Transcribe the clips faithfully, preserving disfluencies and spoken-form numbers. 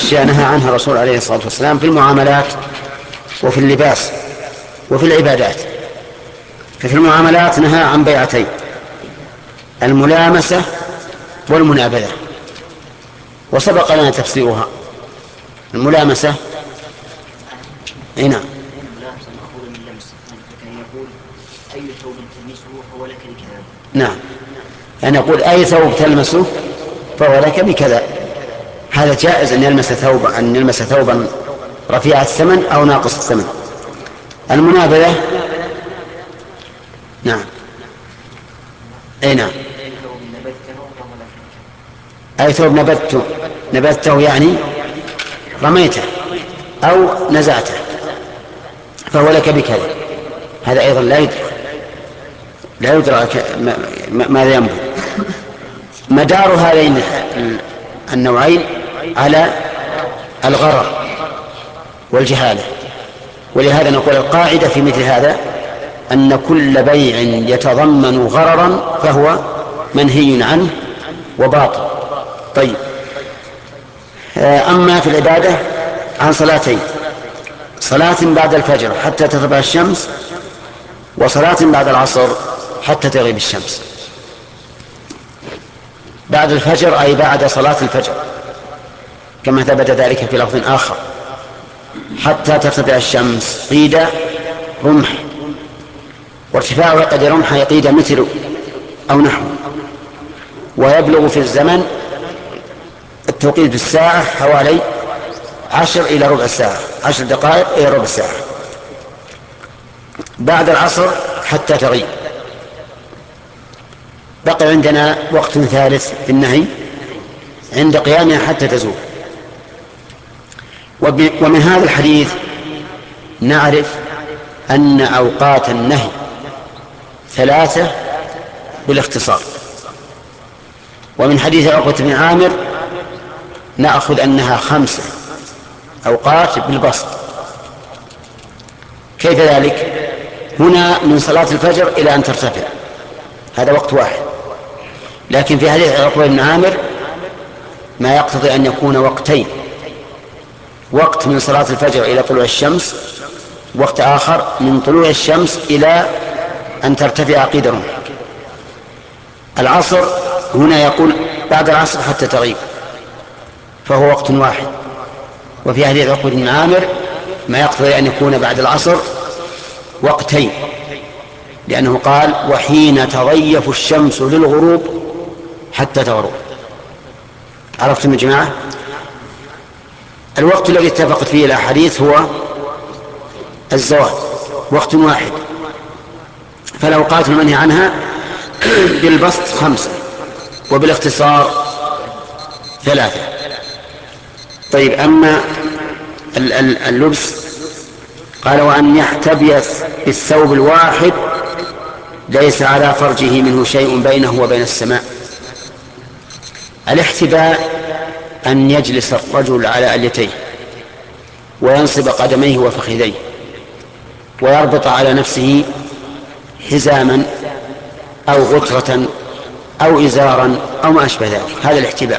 أشياء نهى عنها الرسول عليه الصلاة والسلام في المعاملات وفي اللباس وفي العبادات. ففي المعاملات نهى عن بيعتين: الملامسة والمنابذة، وسبق لنا تفسيرها. الملامسة هنا نعم، أن يقول أي ثوب تلمسه فهو لك بكذا. هذا جائز أن يلمس ثوبا أن يلمس ثوبا رفيع الثمن أو ناقص الثمن. المنابذة نعم أي نعم، أي ثوب نبذته نبذته يعني رميته أو نزعته فهو لك بكذا. هذا أيضا لا يدرك لا يدرك ماذا ينبغي. مدار هذين النوعين على الغرر والجهالة، ولهذا نقول القاعدة في مثل هذا أن كل بيع يتضمن غررا فهو منهي عنه وباطل. طيب، أما في العبادة عن صلاتين: صلاة بعد الفجر حتى تطلع الشمس، وصلاة بعد العصر حتى تغيب الشمس. بعد الفجر أي بعد صلاة الفجر، كما ثبت ذلك في لفظ آخر: حتى ترتفع الشمس قيد رمح، وارتفاعها قدر رمح يقيد مثل أو نحو، ويبلغ في الزمن التوقيت بالساعة حوالي عشر إلى ربع ساعة، عشر دقائق إلى ربع ساعة. بعد العصر حتى تغيب. بقي عندنا وقت ثالث في النهي عند قيامها حتى تزول. ومن هذا الحديث نعرف أن أوقات النهي ثلاثة بالاختصار. ومن حديث عقبة بن عامر نأخذ أنها خمسة أوقات بالبسط. كيف ذلك؟ هنا من صلاة الفجر إلى أن ترتفع، هذا وقت واحد. لكن في حديث عقبة بن عامر ما يقتضي أن يكون وقتين: وقت من صلاة الفجر إلى طلوع الشمس، وقت آخر من طلوع الشمس إلى أن ترتفع قيد رمح. العصر هنا يقول بعد العصر حتى تغيب، فهو وقت واحد. وفي حديث عقبة بن عامر ما يقتضي أن يكون بعد العصر وقتين، لأنه قال: وحين تضيف الشمس للغروب حتى تغرب. عرفتم يا جماعة؟ الوقت الذي اتفقت فيه الأحاديث هو الزوال، وقت واحد. فالأوقات المنهي عنها بالبسط خمسة وبالاختصار ثلاثة. طيب، أما اللبس قال: وأن يحتبي بالثوب الواحد ليس على فرجه منه شيء بينه وبين السماء. الاحتباء أن يجلس الرجل على أليتيه وينصب قدميه وفخذيه ويربط على نفسه حزاما أو غترة أو إزارا أو ما أشبه ذلك، هذا الاحتباء.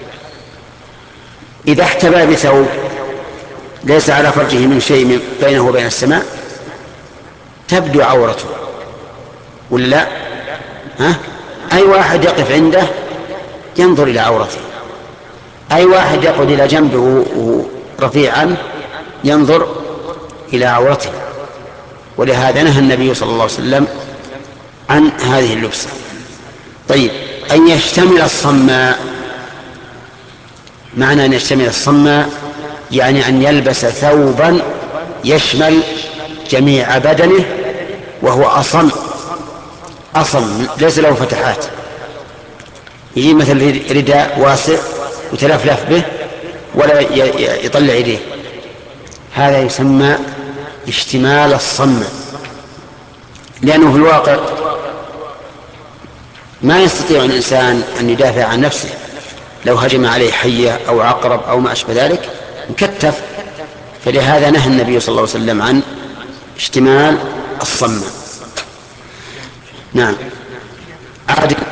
إذا احتبى بثوب ليس على فرجه من شيء بينه وبين السماء تبدو عورته ولا لا؟ ها؟ أي واحد يقف عنده ينظر إلى عورته، أي واحد يقعد إلى جنبه رفيعا ينظر إلى عورته. ولهذا نهى النبي صلى الله عليه وسلم عن هذه اللبسة. طيب، أن يشتمل الصماء، معنى أن يشتمل الصماء يعني أن يلبس ثوبا يشمل جميع بدنه وهو أصم أصم ليس له فتحات، يجي مثل رداء واسع وتلفلف به ولا يطلع يديه، هذا يسمى اشتمال الصماء. لأنه في الواقع ما يستطيع الإنسان أن يدافع عن نفسه، لو هجم عليه حية أو عقرب أو ما أشبه ذلك مكتف. فلهذا نهى النبي صلى الله عليه وسلم عن اشتمال الصماء. نعم، عادل.